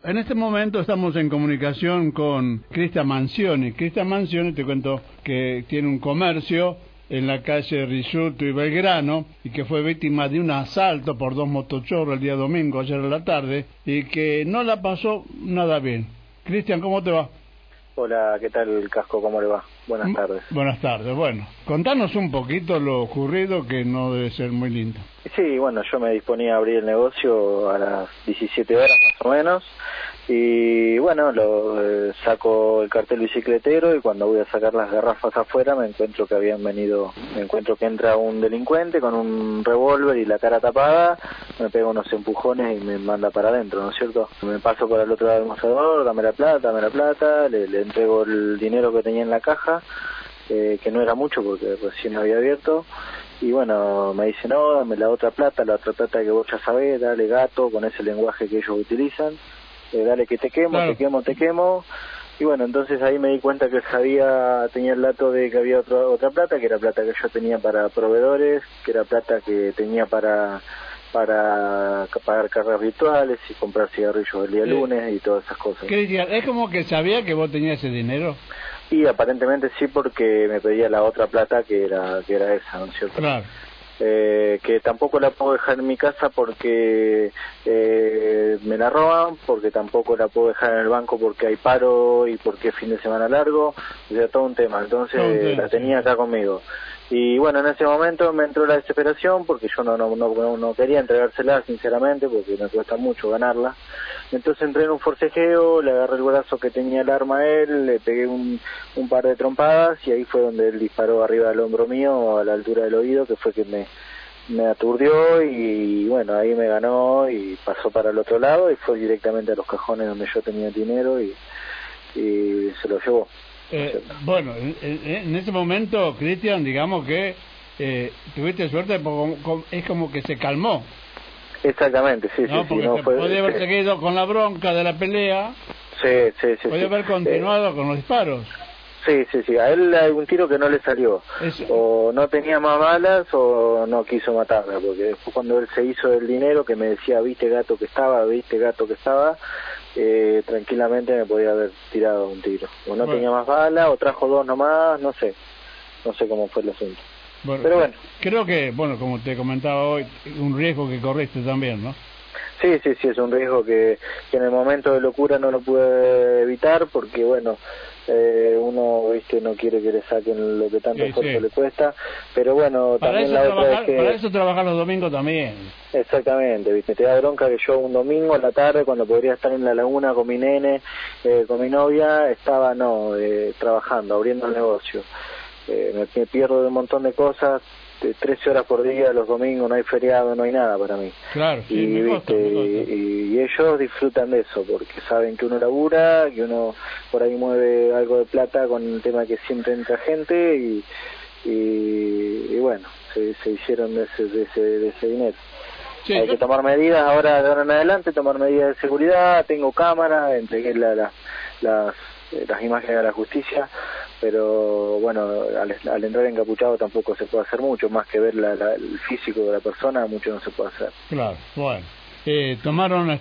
En este momento estamos en comunicación con Cristian Manzioni. Cristian Manzioni, te cuento que tiene un comercio en la calle Risuto y Belgrano y que fue víctima de un asalto por dos motochorros el día domingo, ayer a la tarde, y que no la pasó nada bien. Cristian, ¿cómo te va? Hola, ¿qué tal, Casco? ¿Cómo le va? Buenas tardes. Buenas tardes. Bueno, contanos un poquito lo ocurrido, que no debe ser muy lindo. Sí, bueno, yo me disponía a abrir el negocio a las 17 horas más o menos y bueno, saco el cartel bicicletero y cuando voy a sacar las garrafas afuera me encuentro que entra un delincuente con un revólver y la cara tapada, me pega unos empujones y me manda para adentro, ¿no es cierto? Me paso por el otro lado del mostrador, dame la plata, le entrego el dinero que tenía en la caja, que no era mucho porque recién había abierto. Y bueno, me dice, no, dame la otra plata que vos ya sabés, dale gato, con ese lenguaje que ellos utilizan, dale que te quemo, claro. te quemo. Y bueno, entonces ahí me di cuenta que tenía el dato de que había otra plata, que era plata que yo tenía para proveedores, que era plata que tenía para pagar cargas virtuales y comprar cigarrillos el día lunes y todas esas cosas. Cristian, ¿es como que sabía que vos tenías ese dinero? Y aparentemente sí, porque me pedía la otra plata que era esa, ¿no es cierto? Claro. Que tampoco la puedo dejar en mi casa porque me la roban, porque tampoco la puedo dejar en el banco porque hay paro y porque es fin de semana largo, o sea, todo un tema. Entonces la tenía acá conmigo. Y bueno, en ese momento me entró la desesperación porque yo no quería entregársela, sinceramente, porque me cuesta mucho ganarla. Entonces entré en un forcejeo, le agarré el brazo que tenía el arma a él, le pegué un par de trompadas y ahí fue donde él disparó arriba del hombro mío, a la altura del oído, que fue que me aturdió y bueno, ahí me ganó y pasó para el otro lado y fue directamente a los cajones donde yo tenía el dinero y se lo llevó. Bueno, en ese momento, Cristian, digamos que tuviste suerte porque es como que se calmó. Exactamente, sí, ¿no? Porque podía haber seguido con la bronca de la pelea. Sí. Podía haber continuado con los disparos. Sí, a él hay un tiro que no le salió. O no tenía más balas o no quiso matarme, porque después cuando él se hizo del dinero, que me decía, viste gato que estaba, tranquilamente me podía haber tirado un tiro. O no tenía más balas, o trajo dos nomás, no sé cómo fue el asunto. Bueno, pero bueno. Creo que, bueno, como te comentaba hoy, un riesgo que corriste también, ¿no? Sí, es un riesgo que en el momento de locura no lo pude evitar porque, bueno, uno, viste, no quiere que le saquen lo que tanto esfuerzo le cuesta, pero bueno, también la otra es que... Para eso trabajar los domingos también. Exactamente, viste, te da bronca que yo un domingo a la tarde, cuando podría estar en la laguna con mi nene, con mi novia, estaba, trabajando, abriendo el negocio. Me pierdo de un montón de cosas, 13 horas por día, los domingos, no hay feriado, no hay nada para mí. Claro, sí, y ellos disfrutan de eso, porque saben que uno labura, que uno por ahí mueve algo de plata con el tema que siempre entra gente y bueno, se hicieron de ese dinero. Sí, hay que tomar medidas ahora de ahora en adelante, tomar medidas de seguridad, tengo cámara, entregué las imágenes a la justicia, pero bueno, al entrar encapuchado tampoco se puede hacer mucho, más que ver el físico de la persona, mucho no se puede hacer. Claro, bueno. Tomaron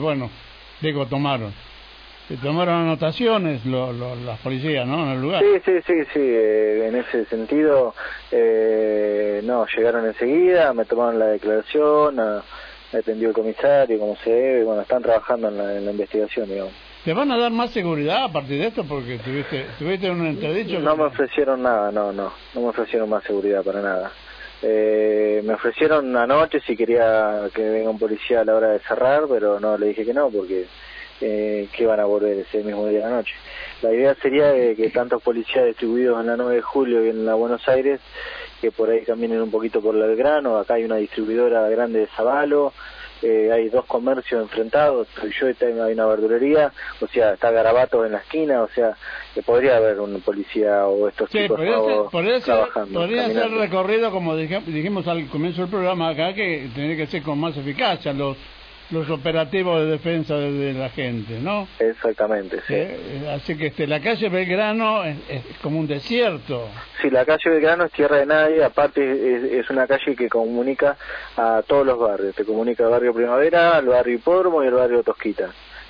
anotaciones las policías, ¿no?, en el lugar. Sí, en ese sentido, llegaron enseguida, me tomaron la declaración, me atendió el comisario, como se debe, y bueno, están trabajando en la investigación, digamos. ¿Te van a dar más seguridad a partir de esto? Porque tuviste un entredicho. No me ofrecieron nada, no me ofrecieron más seguridad para nada. Me ofrecieron anoche si quería que venga un policía a la hora de cerrar, pero no, le dije que no, porque que van a volver ese mismo día de la noche. La idea sería que tantos policías distribuidos en la 9 de julio y en la Buenos Aires, que por ahí caminen un poquito por Belgrano, acá hay una distribuidora grande de Zabalo, hay dos comercios enfrentados, hay una verdulería, o sea, está Garabato en la esquina, o sea, que podría haber un policía o estos chicos trabajando. Podría ser recorrido, como dijimos al comienzo del programa acá, que tendría que ser con más eficacia los operativos de defensa de la gente, ¿no? Exactamente, sí. Así que la calle Belgrano es como un desierto. Sí, la calle Belgrano es tierra de nadie, aparte es una calle que comunica a todos los barrios, te comunica al barrio Primavera, al barrio Hipódromo y al barrio Tosquita.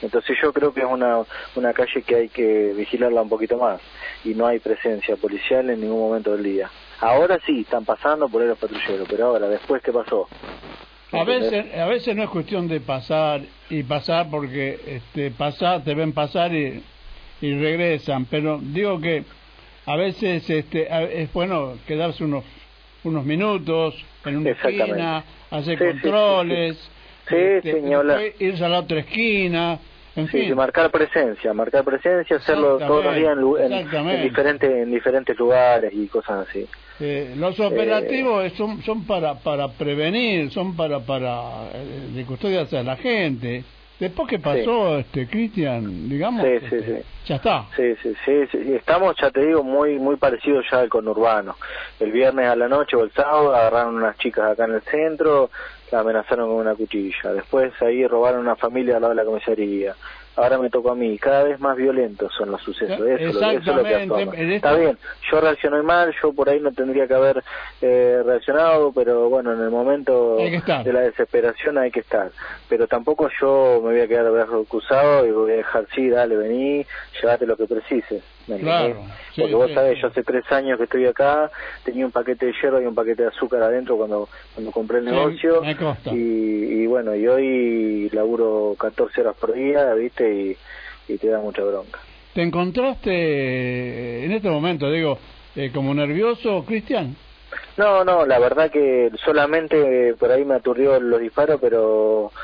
Entonces yo creo que es una calle que hay que vigilarla un poquito más, y no hay presencia policial en ningún momento del día. Ahora sí, están pasando por ahí los patrulleros, pero ahora, después, ¿qué pasó? A veces no es cuestión de pasar porque te ven pasar y regresan, pero digo que a veces es bueno quedarse unos minutos en una esquina, hacer controles, después irse a la otra esquina, en fin. Marcar presencia, hacerlo todos los días en diferentes lugares y cosas así. Los operativos son para prevenir, son para de custodia hacia la gente. Después que pasó, Cristian, digamos, ya está. Sí, estamos, ya te digo, muy parecidos ya al conurbano. El viernes a la noche o el sábado agarraron unas chicas acá en el centro, la amenazaron con una cuchilla. Después ahí robaron una familia al lado de la comisaría. Ahora me tocó a mí. Cada vez más violentos son los sucesos. Eso es lo que asoma. Está bien, yo reaccioné mal, yo por ahí no tendría que haber reaccionado, pero bueno, en el momento de la desesperación hay que estar. Pero tampoco yo me voy a quedar de brazos cruzados y voy a dejar, sí, dale, vení, llevate lo que precises. Claro, porque vos sabés, yo hace 3 años que estoy acá, tenía un paquete de hierba y un paquete de azúcar adentro cuando compré el negocio, y bueno, y hoy laburo 14 horas por día, ¿viste? Y te da mucha bronca. ¿Te encontraste en este momento, digo, como nervioso, Cristian? No, la verdad que solamente por ahí me aturdió los disparos, pero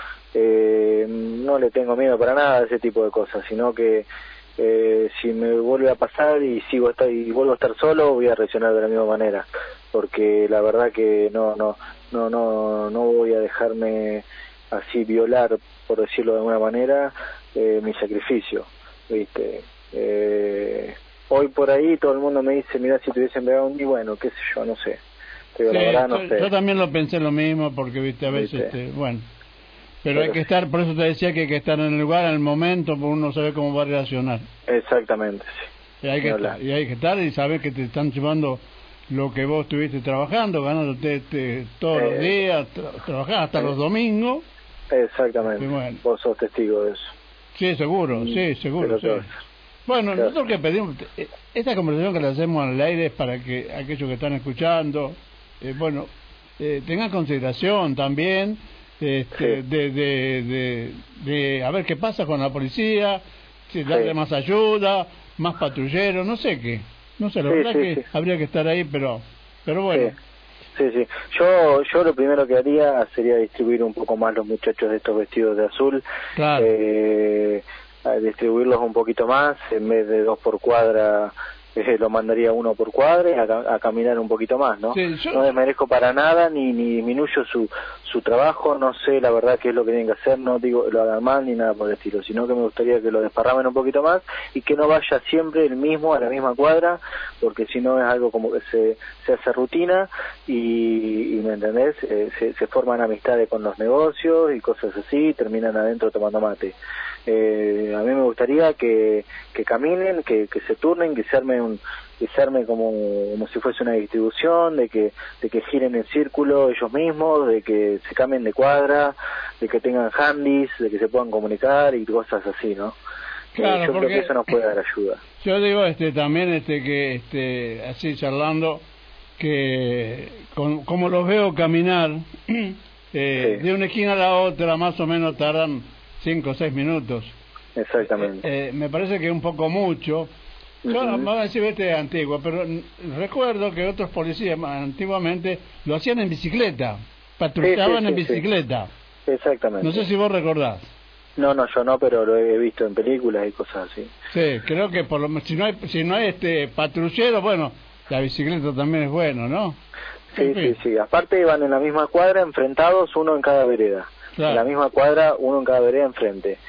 no le tengo miedo para nada a ese tipo de cosas, sino que si me vuelve a pasar y vuelvo a estar solo, voy a reaccionar de la misma manera, porque la verdad que no voy a dejarme así violar, por decirlo de alguna manera, mi sacrificio, ¿viste? Hoy por ahí todo el mundo me dice, mira, si te hubiesen pegado un día, bueno, qué sé yo, no sé. Pero la verdad no sé. Yo también lo pensé lo mismo, porque, viste, a veces, bueno... Pero hay que estar, por eso te decía que hay que estar en el lugar, en el momento, porque uno sabe cómo va a reaccionar. Exactamente, sí. Y hay que estar y saber que te están llevando lo que vos estuviste trabajando, ganándote todos los días, trabajás hasta los domingos. Exactamente, bueno. Vos sos testigo de eso. Sí, seguro. Bueno, nosotros que pedimos, esta conversación que le hacemos al aire es para que aquellos que están escuchando, tengan consideración también, de a ver qué pasa con la policía, si darle más ayuda, más patrulleros, no sé, la verdad que habría que estar ahí, pero bueno. Sí. Yo lo primero que haría sería distribuir un poco más los muchachos de estos vestidos de azul, claro. Distribuirlos un poquito más, en vez de 2 por cuadra, lo mandaría 1 por cuadra y a caminar un poquito más, ¿no? Sí, no desmerezco para nada, ni disminuyo su trabajo, no sé la verdad qué es lo que tienen que hacer, no digo que lo hagan mal ni nada por el estilo, sino que me gustaría que lo desparramen un poquito más y que no vaya siempre el mismo a la misma cuadra, porque si no es algo como que se hace rutina y ¿me entendés? Se forman amistades con los negocios y cosas así, y terminan adentro tomando mate. A mí me gustaría que caminen, que se turnen, que se arme como si fuese una distribución, de que giren en círculo ellos mismos, de que se cambien de cuadra, de que tengan handys, de que se puedan comunicar y cosas así, ¿no? Claro, yo creo que eso nos puede dar ayuda. Yo digo también que así charlando, que como los veo caminar de una esquina a la otra más o menos tardan 5 o 6 minutos. Exactamente. Me parece que es un poco mucho. Yo vamos a decir antigua, pero recuerdo que otros policías antiguamente lo hacían en bicicleta, patrullaban en bicicleta. Exactamente. No sé si vos recordás. No, yo no, pero lo he visto en películas y cosas así. Sí, creo que por lo menos si no hay patrullero, bueno, la bicicleta también es bueno, ¿no? Sí. Aparte van en la misma cuadra, enfrentados, uno en cada vereda. Claro. En la misma cuadra, uno en cada vereda enfrente.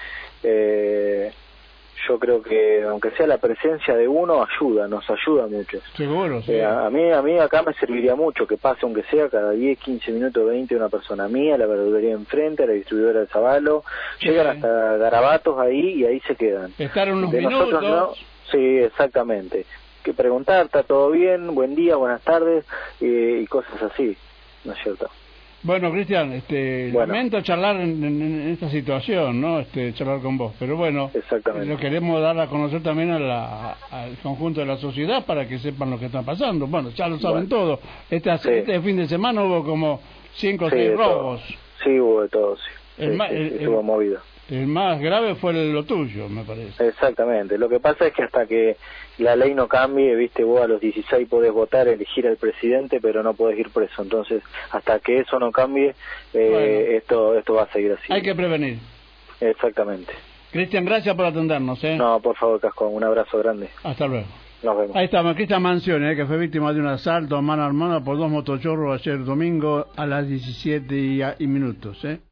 Yo creo que aunque sea la presencia de uno nos ayuda mucho. Seguro, sí. A mí acá me serviría mucho que pase aunque sea cada 10, 15 minutos, 20 una persona mía, la verdulería enfrente, la distribuidora del Zabalo, llegan hasta Garabatos ahí y ahí se quedan. Estar unos de minutos. Nosotros no, sí, exactamente. Que preguntar, ¿está todo bien? Buen día, buenas tardes, y cosas así, ¿no es cierto? Bueno, Cristian, Bueno. lamento charlar en esta situación, ¿no? Charlar con vos, pero bueno, Exactamente. lo queremos dar a conocer también al conjunto de la sociedad para que sepan lo que está pasando. Bueno, ya lo saben todo. Este fin de semana hubo como 5 o 6 robos. Sí, hubo de todo, sí. Estuvo movido. El más grave fue lo tuyo, me parece. Exactamente. Lo que pasa es que hasta que la ley no cambie, viste, vos a los 16 podés votar, elegir al presidente, pero no podés ir preso. Entonces, hasta que eso no cambie, esto va a seguir así. Hay que prevenir. Exactamente. Cristian, gracias por atendernos. No, por favor, Cascón, un abrazo grande. Hasta luego. Nos vemos. Ahí estamos, Cristian Mansione, que fue víctima de un asalto a mano armada por 2 motochorros ayer domingo a las 17:00.